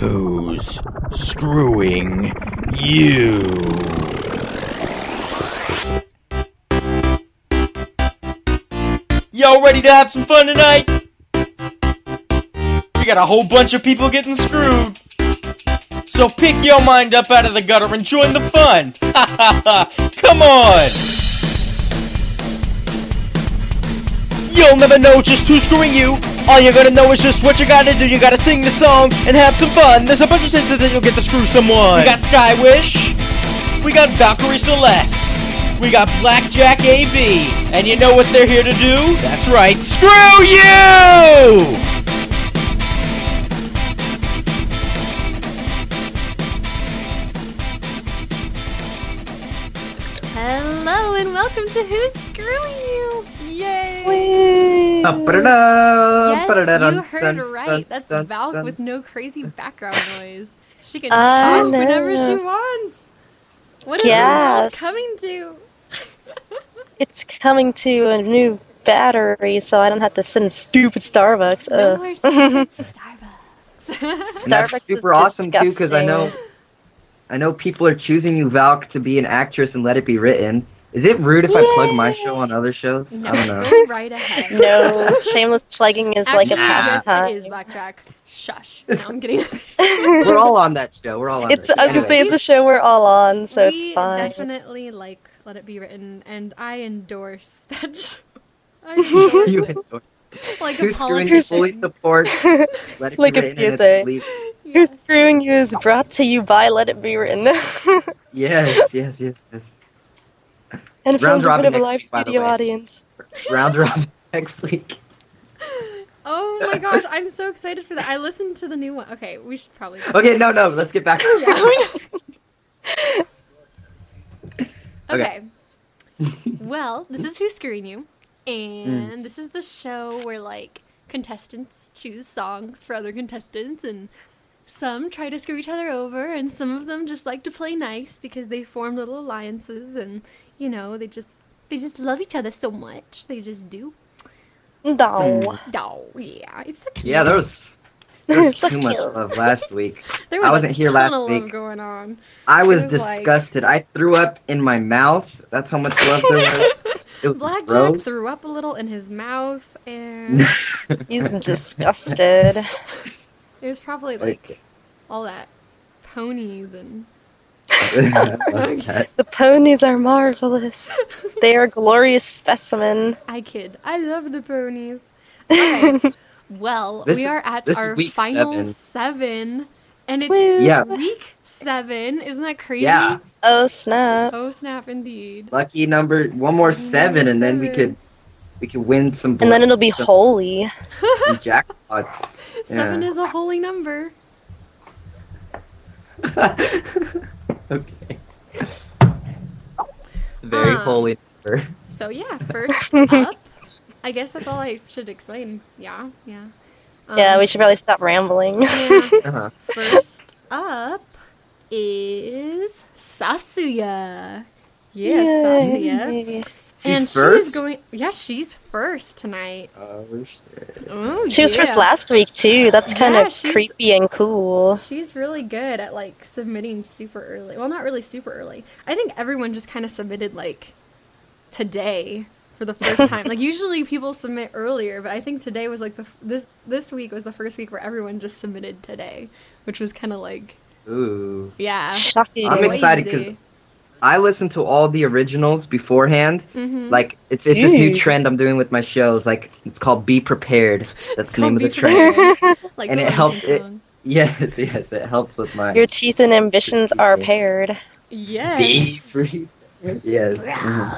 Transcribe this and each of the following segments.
Who's screwing you? Y'all ready to have some fun tonight? We got a whole bunch of people getting screwed. So pick your mind up out of the gutter and join the fun. Ha ha ha! Come on! You'll never know just who's screwing you. All you're gonna know is just what you gotta do. You gotta sing the song and have some fun. There's a bunch of chances that you'll get to screw someone. We got Skywish. We got Valkyrie Celeste. We got Blackjack AV. And you know what they're here to do? That's right, screw you! Hello and welcome to Who's Screwing You? Yay! Yes, you heard right. That's Valk with no crazy background noise. She can talk whenever she wants. What is the world coming to? It's coming to a new battery, so I don't have to sit in stupid Starbucks. No more stupid Starbucks. Starbucks is super awesome too, because I know people are choosing you, Valk, to be an actress and Let It Be Written. Is it rude if I plug my show on other shows? No, I don't know. go right ahead. No, shameless plugging is like a pastime. Yes, it is, Blackjack. Shush. No, I'm kidding. We're all on that show. We're all on It's a show we're all on, so it's fine. We definitely like Let It Be Written, and I endorse that show. I endorse You it. endorse. Like Who's a Screwing You politician. fully support Let It Like Be a Written and PSA. its lead. Who's Screwing You is brought to you by Let It Be Written. Yes. And filmed in front of a next live week, by the studio way. audience. Round robin next week. Oh my gosh, I'm so excited for that. I listened to the new one. Okay, we should probably. Okay, no, let's get back. Okay. Well, this is Who's Screwing You, and this is the show where like contestants choose songs for other contestants, and some try to screw each other over, and some of them just like to play nice because they form little alliances, and you know they just love each other so much. They just do. No. Oh yeah, it's so cute. Yeah, there was So too much cute. love last week. There was I wasn't a here ton last of love week. going on. I was like- disgusted. I threw up in my mouth. That's how much love there was. It was Blackjack gross. threw up a little in his mouth, and He's disgusted. it was probably like all that ponies and. Okay. The ponies are marvelous. They are a glorious specimen. I kid. I love the ponies. Alright. Well, we are at this is our week final 7. 7, and it's Yeah. week 7. Isn't that crazy? Yeah. Oh snap. Oh snap! Indeed. Lucky number one more Lucky 7, number and then we 7. could win some. And then it'll be holy. some jackpots. 7 Yeah. is a holy number. Okay. Very holy number. So yeah, first up. I guess that's all I should explain. Yeah. Yeah, we should probably stop rambling. Yeah. Uh-huh. First up is Sasuya. Yes, Sasuya. Yay. And She's first? she's going. Yeah, she's first tonight. Oh shit. Oh, She was first yeah. last week too. That's kind Yeah, of she's- creepy and cool. She's really good at like submitting super early. Well, not really super early. I think everyone just kind of submitted like today for the first time. Like usually people submit earlier, but I think today was like this week was the first week where everyone just submitted today, which was kind of like Ooh. yeah. Shocking. I'm excited 'cause crazy. I listen to all the originals beforehand. Mhm. Like it's this new Ooh. trend I'm doing with my shows. Like it's called Be Prepared. That's the name of the Be trend. Prepared. Like And the it helps Linkin it- song. Yes, it helps with my Your teeth and ambitions are paired. Be Yes. Prepared. Yes.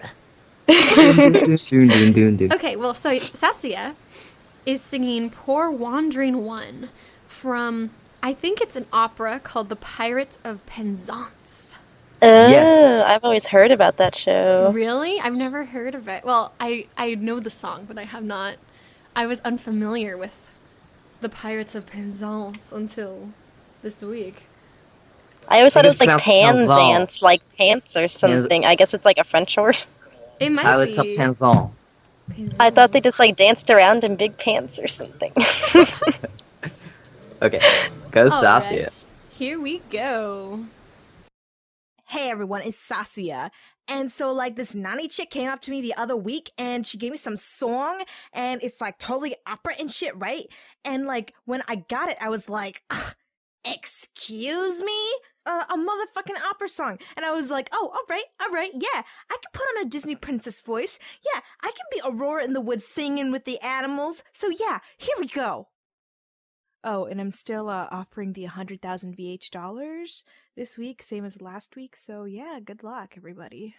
Mhm. Okay, well, so Sasuya is singing Poor Wandering One from, I think it's an opera called The Pirates of Penzance. Oh, Yes. I've always heard about that show. Really? I've never heard of it. Well, I know the song, but I have not. I was unfamiliar with The Pirates of Penzance until this week. I always thought it was like It's pronounced Panzance, like pants or something. I guess it's like a French word. It might Pirates of be. Penzance. I thought they just like danced around in big pants or something. Okay. Go All Saskia. right, here we go. Hey everyone, it's Saskia. And so like this Nani chick came up to me the other week and she gave me some song and it's like totally opera and shit, right? And like when I got it, I was like, excuse me? A motherfucking opera song. And I was like, oh, all right, yeah. I can put on a Disney princess voice. Yeah, I can be Aurora in the woods singing with the animals. So yeah, here we go. Oh, and I'm still offering the 100,000 VH dollars this week, same as last week. So yeah, good luck, everybody.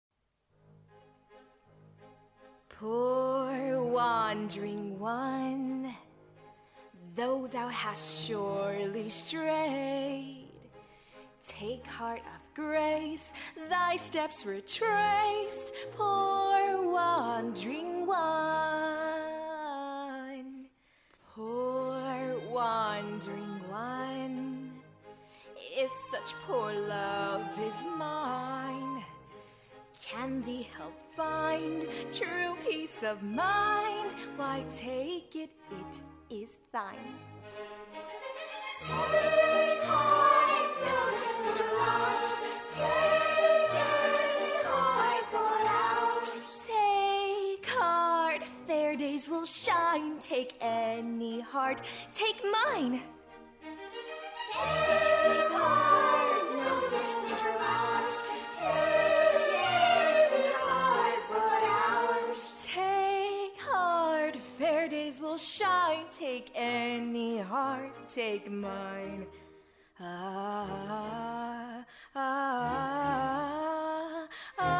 Poor wandering one, though thou hast surely strayed, take heart of grace, thy steps retraced. Poor wandering one, poor wandering one, if such poor love is mine, can thee help find true peace of mind? Why take it, it is thine. Take heart, no danger ours. Take any heart but ours. Take heart, fair days will shine. Take any heart, take mine. Take heart, no danger ours. Take any heart but ours. Take heart, fair days will shine. Take any heart, take mine. Ah, ah, ah,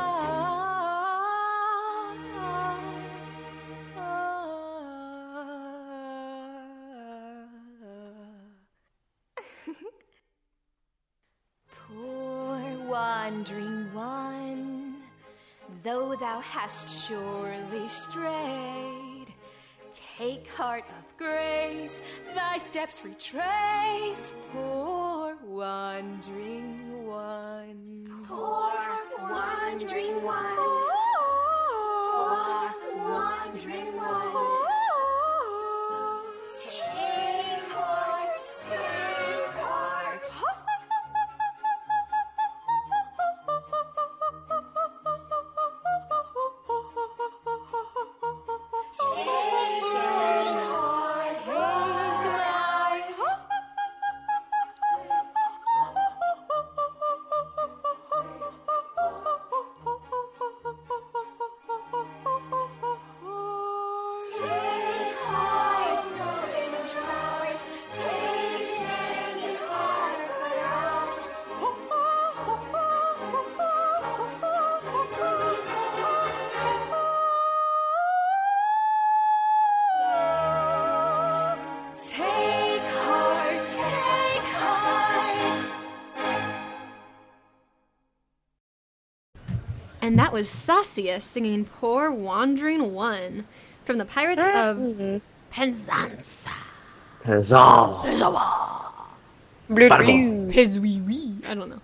Poor wandering one, though thou hast surely strayed, take heart of grace, thy steps retrace. Poor wandering one. Poor wandering one. Poor wandering one. Take heart, take heart. And that was Saskia singing Poor Wandering One from the Pirates of Penzance. Huzzah. Blue, Bada blue. Pezwee. I don't know.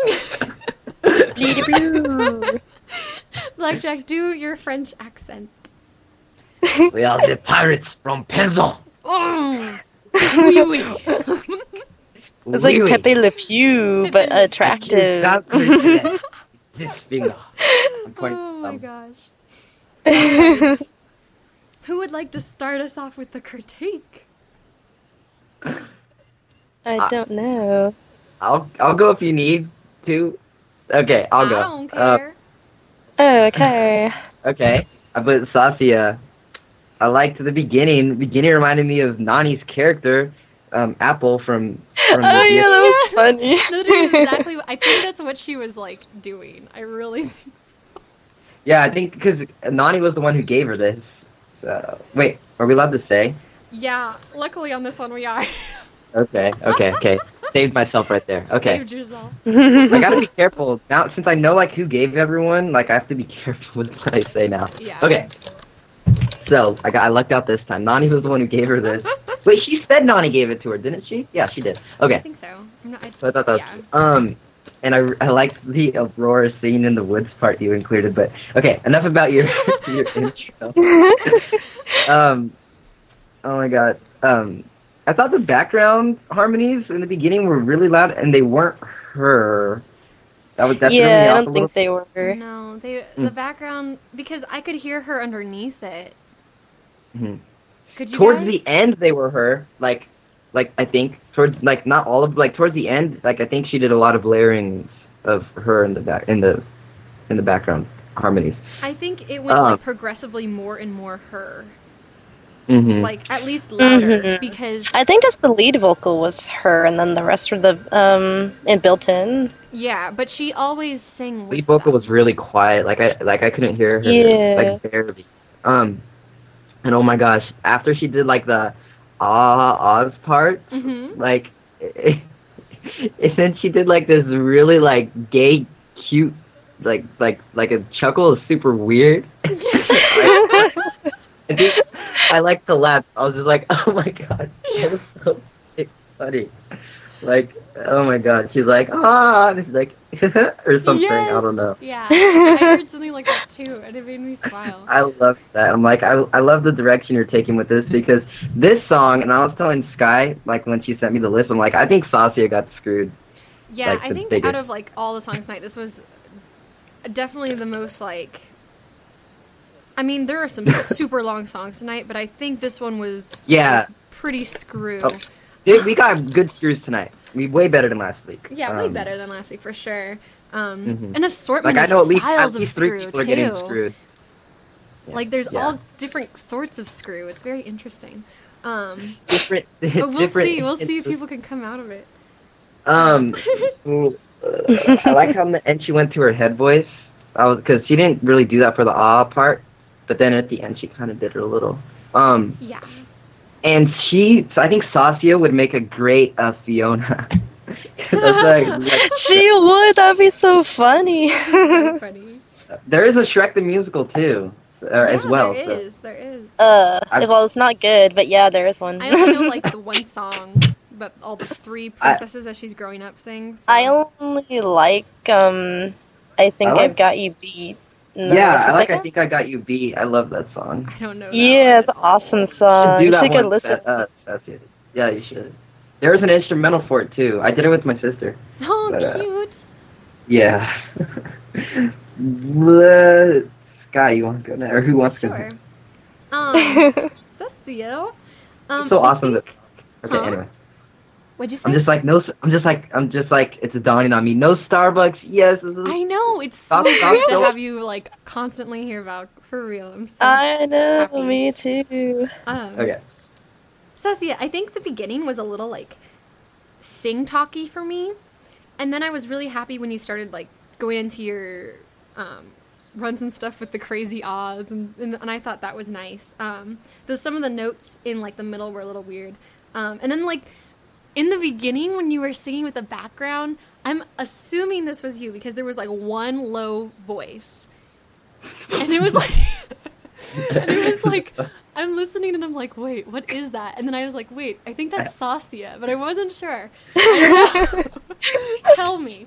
Blue. Blackjack, do your French accent. We are the pirates from Penzance. Oh, oui, oui. It's like Pepe Le Pew, but attractive. This finger. I'm pointing Oh my thumb. gosh. Who would like to start us off with the critique? I don't know. I'll go if you need to. Okay, I'll go. I don't care. Oh, okay. Okay, but Saskia, I liked the beginning. The beginning reminded me of Nani's character, Apple from Oh yeah, that was funny. Literally exactly. I think that's what she was like doing. I really think so. Yeah, I think because Nani was the one who gave her this. Wait, are we allowed to say? Yeah, luckily on this one we are. Okay. Saved myself right there. Okay. Saved yourself. I gotta be careful now since I know like who gave everyone. Like I have to be careful with what I say now. Yeah. Okay. So I lucked out this time. Nani was the one who gave her this. Wait, she said Nani gave it to her, didn't she? Yeah, she did. Okay. I think so. So I thought that was, and I liked the Aurora scene in the woods part you included, but okay, enough about your intro. Oh my god. I thought the background harmonies in the beginning were really loud, and they weren't her. That threw me Yeah, I off don't a think little. they were. No, the background, because I could hear her underneath it. Mhm. Could you Towards guys? the end, they were her. Like I think towards like not all of towards the end. Like I think she did a lot of layerings of her in the background harmonies. I think it went like progressively more and more her. Mm-hmm. Like at least louder Mhm. because I think just the lead vocal was her, and then the rest were it built in. yeah, but she always sang with Lead vocal them. was really quiet. Like I couldn't hear her. Yeah. Like barely. And oh my gosh, after she did like the Oz part, Mhm. like, and then she did like this really like gay, cute, like a chuckle is super weird. I think I like to laugh. I was just like, oh my god, that was so funny. Like, oh my god, she's like, and it's like, or something. Yes! I don't know. Yeah, I heard something like that too, and it made me smile. I love that. I'm like, I love the direction you're taking with this because this song, and I was telling Sky, like when she sent me the list, I'm like, I think Saskia got screwed. Yeah, like, I the think biggest. out of like all the songs tonight, this was definitely the most like. I mean, there are some super long songs tonight, but I think this one was Yeah. was pretty screw. Oh, dude, we got good screws tonight. We way better than last week. Yeah, way better than last week for sure. An Like assortment I know of at styles of least three screw people are getting too. screwed. Yeah. Like there's Yeah. all different sorts of screw. It's very interesting. Different. But we'll different see. We'll see if people can come out of it. I like how in the end she went to her head voice. Because she didn't really do that for the part, but then at the end she kind of did it a little. Yeah. And I think Saskia would make a great Fiona. That's like, She would. That'd be so funny. So funny. there is a Shrek the Musical too, as well. There so- is. There is. Well, it's not good, but yeah, there is one. I only know like the one song that all the three princesses as she's growing up sing. So. I only like I think I like- I've Got You Beat. No, Yeah, it's just I a- think I Got You Beat. I love that song. I don't know. that Yeah, one. it's an awesome You song. should You do should that go one. listen. That's it. Yeah, you should. There was an instrumental for it too. I did it with my sister. Oh, But, cute. Yeah. Sky, you want to go now? Or who wants to Sure. go? Cecile. It's so I awesome think- that. Okay, Huh? anyway. What'd you say? I'm just like it's dawning on me. No Starbucks. Yes. This is- I know, it's so Stop, stop, great to stop. have you like constantly hear about for real. I'm so I know, happy. me too. Okay. Cecile, I think the beginning was a little like sing talky for me. And then I was really happy when you started like going into your runs and stuff with the crazy ahs and I thought that was nice. Though some of the notes in like the middle were a little weird. And then like in the beginning when you were singing with the background, I'm assuming this was you because there was like one low voice. And it was like I'm listening and I'm like, wait, what is that? And then I was like, wait, I think that's Saskia, but I wasn't sure. I don't know. Tell me.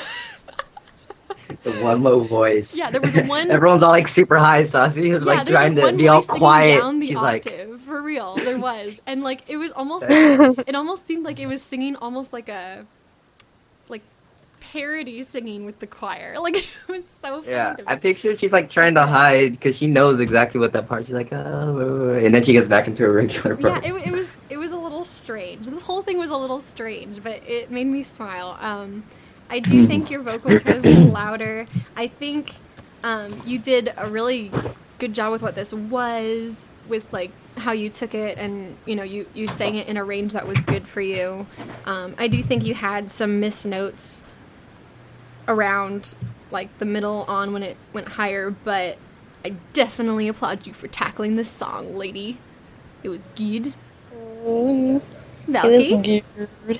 The one low voice. Yeah, there was one. Everyone's all like super high. Sassy was like there's trying one to be all voice singing quiet. down the She's like, octave for real. There was, and like it was almost. It almost seemed like it was singing almost like a, like, parody singing with the choir. Like it was so funny. yeah. to me. I picture she's like trying to hide because she knows exactly what that part. She's like, oh, and then she gets back into her regular Yeah, part. it was a little strange. This whole thing was a little strange, but it made me smile. I do think your vocal could have been louder. I think you did a really good job with what this was, with like how you took it, and you know you sang it in a range that was good for you. I do think you had some missed notes around like the middle on when it went higher, but I definitely applaud you for tackling this song, lady. It was good. It Valky? is good.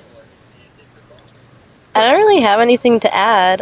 I don't really have anything to add.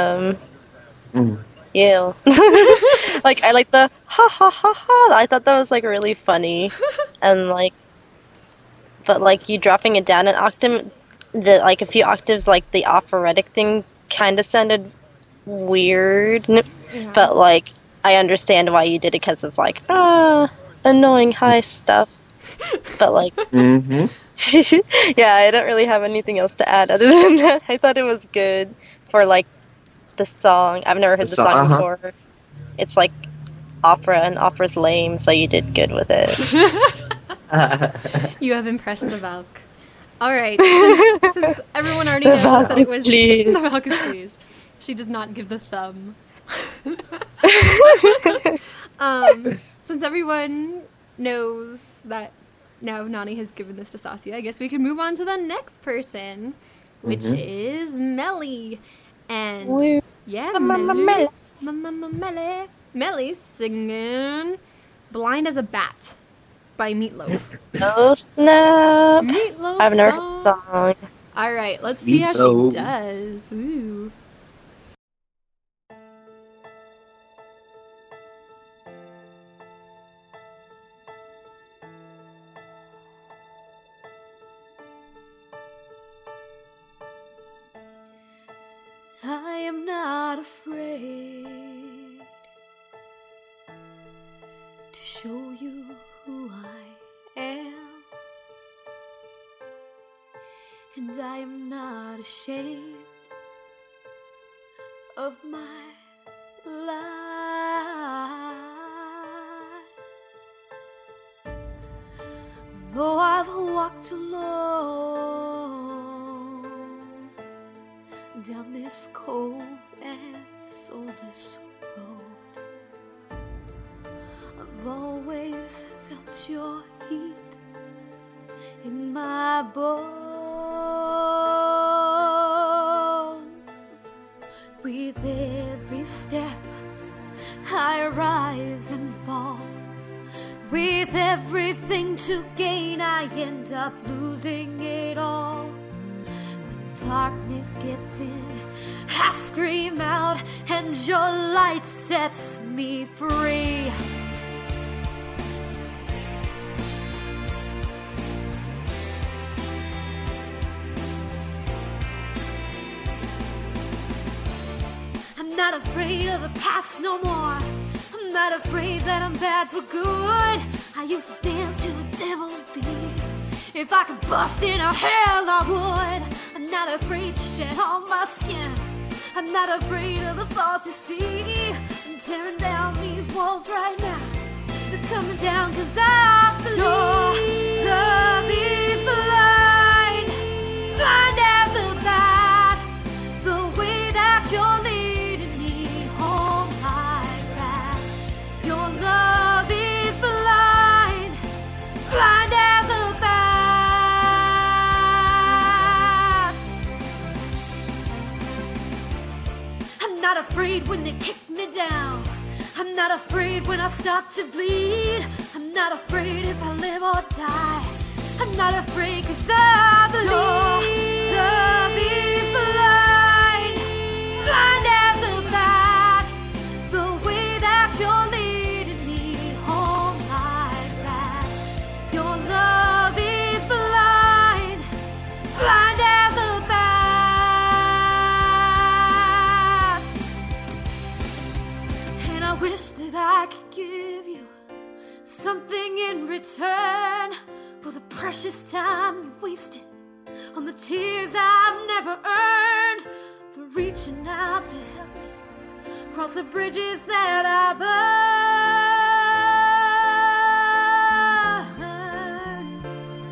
Yeah. Like, I like the ha ha ha ha. I thought that was like really funny. And like, but like you dropping it down an octave, like a few octaves, like the operatic thing kind of sounded weird. Yeah. But like, I understand why you did it because it's like, annoying high stuff. But like, Mm-hmm. yeah, I don't really have anything else to add other than that. I thought it was good for like the song. I've never heard the song before. It's like opera, and opera's lame, so you did good with it. You have impressed the Valk. All right, since everyone already The knows Valk that it is was pleased. the Valk is pleased. She does not give the thumb. Since everyone knows that now Nani has given this to Saskia, I guess we can move on to the next person, which is Melly. And Woo. yeah, Melly. Melly. Melly's singing "Blind as a Bat" by Meatloaf. Oh snap! Meatloaf I've never song. heard the song. All right, let's see how she Meatloaf. does. Ooh. I am not afraid to show you who I am, and I am not ashamed of my life. Though I've walked alone down this cold and soulless road, I've always felt your heat in my bones. With every step I rise and fall. With everything to gain, I end up losing it all. When the darkness gets in, I scream out, and your light sets me free. I'm not afraid of the past no more. I'm not afraid that I'm bad for good. I used to dance to the devil beat. If I could bust into hell, I would. I'm not afraid to shed all my skin. I'm not afraid of the thoughts you see. I'm tearing down these walls right now. They're coming down 'cause I believe your love is blind, blind as a bat. The way that you're leading me home like that. Your love is blind, blind as a bat. I'm not afraid when they kick me down. I'm not afraid when I start to bleed. I'm not afraid if I live or die. I'm not afraid 'cause I believe your love is blind, blind as a bat. The way that you're leading me home like that. Your love is blind, blind as a bat. And I wish that I could give you something in return for the precious time you wasted on the tears I've never earned, for reaching out to help me cross the bridges that I burned.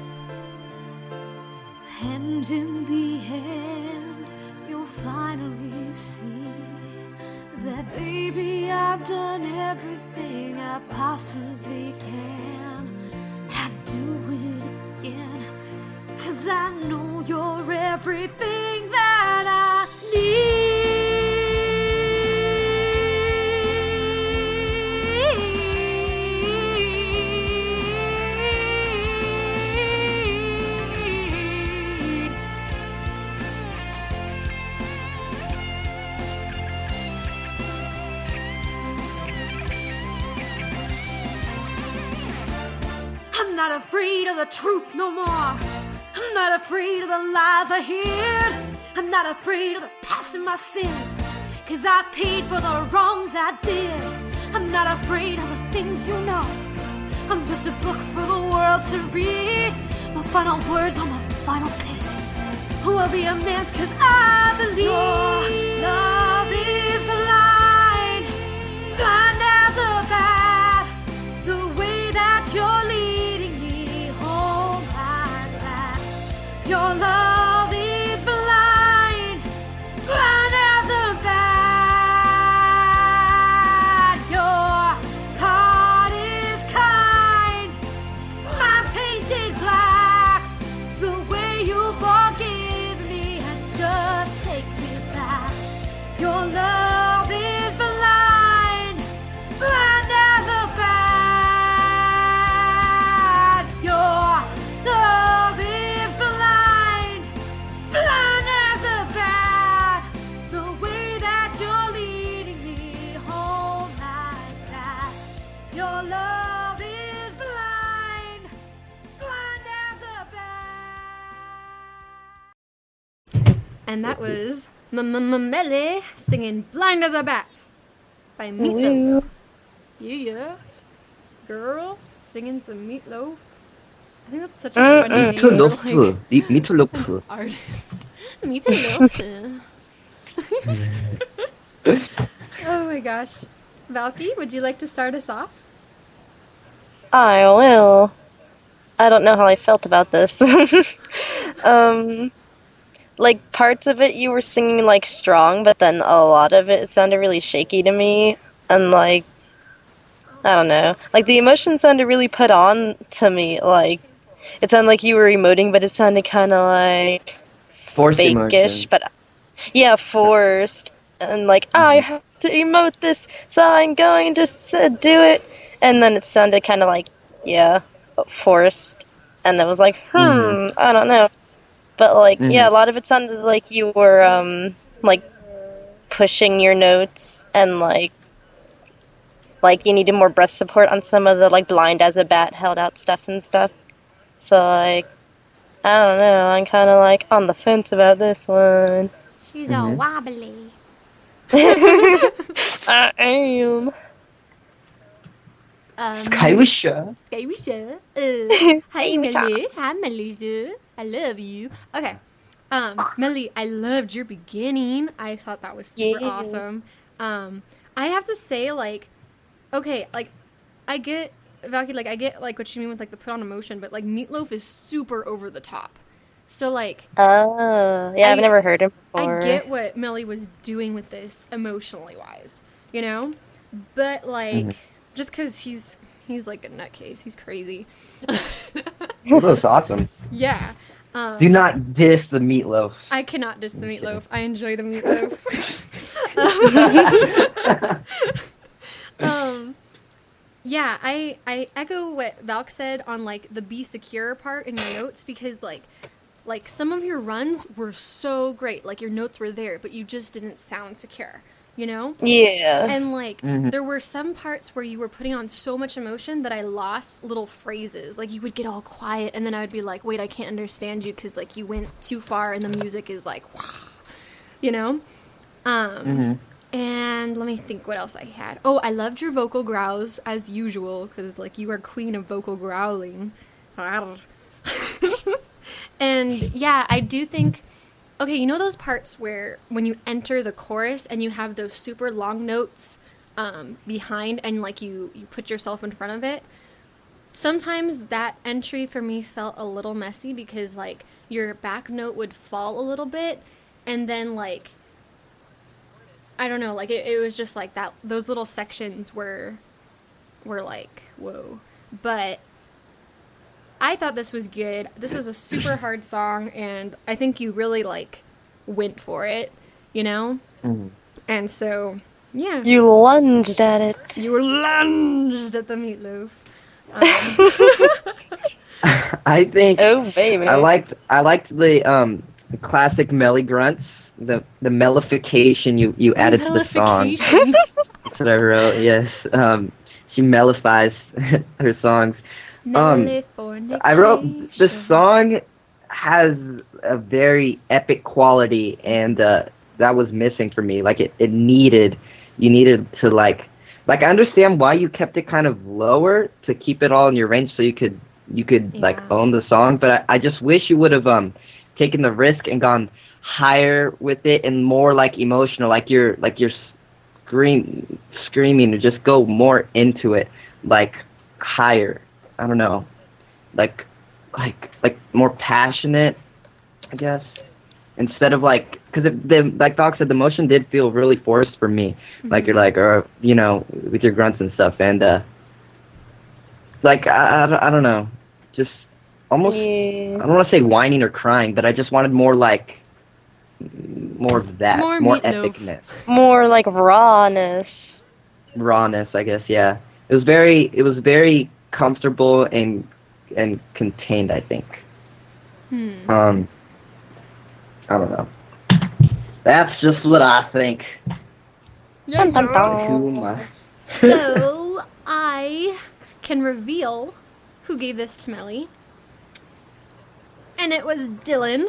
And in the end, you'll finally see that, baby, I've done everything I possibly can. I'd do it again, 'cause I know you're everything that I need. I'm not afraid of the truth no more. I'm not afraid of the lies I hear. I'm not afraid of the past and my sins, 'cause I paid for the wrongs I did. I'm not afraid of the things you know. I'm just a book for the world world to read my final words on my final page. Who will be a man's, cause I believe your love is blind, blind as a bat. The way that you're leading me home like that. Your love is blind, blind as a bat. Your heart is kind, mine's painted black. The way you forgive me and just take me back. Your love is blind, blind as a bat. Your love is blind, blind as a bat. The way that you're leading me home like that. Your love is blind, blind as a bat. And that was Melly singing Blind as a Bat by Meatloaf. Yeah. Girl, singing some Meatloaf. I think that's such a funny name for like Meatloaf. artist. Meatloaf. Oh my gosh. Valky, would you like to start us off? I will. I don't know how I felt about this. Like, parts of it you were singing, like, strong, but then a lot of it sounded really shaky to me. And, like, I don't know. Like, the emotion sounded really put on to me. Like, it sounded like you were emoting, but it sounded kind of, like, Forced fake-ish. emotion. But, yeah, forced. And, like, I have to emote this, so I'm going to do it. And then it sounded kind of like, yeah, forced. And it was like, I don't know. But, like, yeah, a lot of it sounded like you were, like, pushing your notes and, like, you needed more breast support on some of the, like, blind as a bat held out stuff and stuff. So, like, I don't know, I'm kind of, like, on the fence about this one. She's all wobbly. I am. Skywisha. Skywisha. Hi, Melly. Hi, Melissa. I love you. Okay. Melly, I loved your beginning. I thought that was super awesome. I have to say, like, okay, like, I get, Valky, like, I get, like, what you mean with, like, the put on emotion, but, like, Meatloaf is super over the top. So, like... Oh, yeah, I've never heard him before. I get what Melly was doing with this emotionally-wise, you know? But, like, just because he's like a nutcase. He's crazy. Meatloaf's awesome. Yeah. Do not diss the Meatloaf. I cannot diss the Meatloaf. I enjoy the Meatloaf. Yeah, I echo what Valk said on, like, the be secure part in your notes, because, like some of your runs were so great. Like, your notes were there, but you just didn't sound secure, you know? Yeah. And, like, there were some parts where you were putting on so much emotion that I lost little phrases. Like, you would get all quiet, and then I would be like, wait, I can't understand you, because, like, you went too far, and the music is like, wah, you know? And let me think what else I had. Oh, I loved your vocal growls, as usual, because, like, you are queen of vocal growling. And, yeah, I do think... Okay, you know those parts where when you enter the chorus and you have those super long notes behind and, like, you put yourself in front of it? Sometimes that entry for me felt a little messy because, like, your back note would fall a little bit and then, like... I don't know, like, it was just like that, those little sections were like, whoa. But I thought this was good. This is a super hard song, and I think you really, like, went for it, you know? And so, yeah. You lunged at it. You were lunged at the Meatloaf. I think... Oh, baby. I liked the classic Melly grunts. The mellification you added to the song. That's what I wrote. Yes, she mellifies her songs. I wrote the song has a very epic quality, and that was missing for me. Like you needed to like I understand why you kept it kind of lower to keep it all in your range, so you could you could like Yeah. own the song. But I just wish you would have taken the risk and gone higher with it and more like emotional, like you're screaming, to just go more into it, like higher. I don't know, like more passionate, I guess. Instead of like, because like Doc said, the motion did feel really forced for me. Like you're like, or you know, with your grunts and stuff, and like I don't know, just almost. Yeah. I don't want to say whining or crying, but I just wanted more like more of that, More more Meatloaf. epicness, More like rawness. rawness. I guess, yeah. It was very comfortable and contained. I think. I don't know. That's just what I think. Yeah, Dun, dun, yeah. dun. Who am I? So I can reveal who gave this to Melly. And it was Dylan.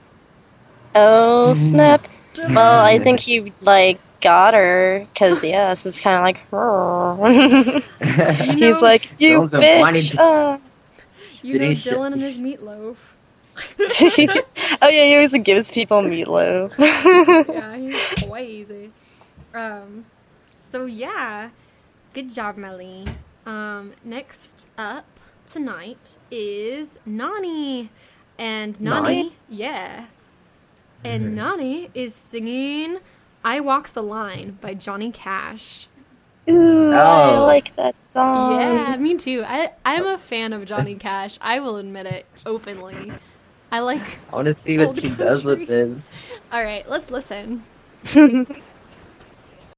Oh snap! Dylan. Well, I think you like got her, cause yeah, this is kind of like. He's know- like, you Those are whining bitch. You know Denise. Dylan and his meatloaf. Oh yeah, he always gives people meatloaf. Yeah, he's crazy. So yeah, good job, Melly. Next up tonight is Nani, and Nani, yeah, and Nani is singing "I Walk the Line" by Johnny Cash. Ooh, I Oh. like that song. Yeah, me too. I'm a fan of Johnny Cash. I will admit it openly. I like. I want to see what Old she does with country. this. All right, let's listen.